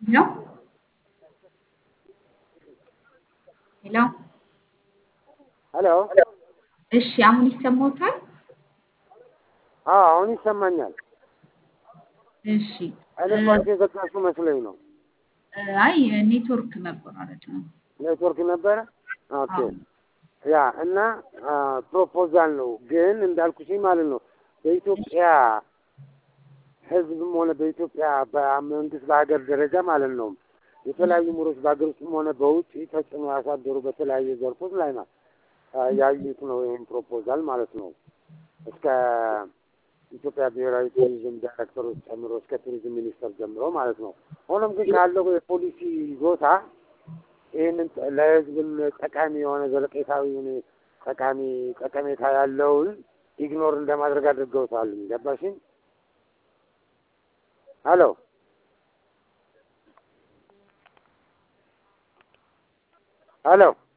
ሄሎ ሄሎ። ሄሎ። እሺ አሁን ይሰማዎታል? አሁን ይሰማኛል። እሺ እኔ እንኳን የዘጋችሁ መስሎኝ ነው። አይ ኔትወርክ መቆራረጥ ነው። ኔትወርክ ነበረ። ኦኬ አዎ ያ እና ፕሮፖዛል ነው ግን እንዳልኩሽ ማለት ነው በኢትዮጵያ ሕዝብም ሆነ በኢትዮጵያ በመንግስት በሀገር ደረጃ ማለት ነው የተለያዩ ምሁሮች በሀገር ውስጥም ሆነ በውጭ ተጽዕኖ ያሳደሩ በተለያየ ዘርፎች ላይ ነው ያዩት ነው ይህን ፕሮፖዛል ማለት ነው እስከ ኢትዮጵያ ብሔራዊ ቱሪዝም ዳይሬክተሮች ጨምሮ እስከ ቱሪዝም ሚኒስቴር ጀምሮ ማለት ነው። ሆኖም ግን ካለው የፖሊሲ ይዞታ ይህንን ለህዝብም ጠቃሚ የሆነ ዘለቄታዊ ጠቀሜታ ያለውን ኢግኖር እንደማድረግ አድርገውታል። ገባሽኝ? ሄሎ ሄሎ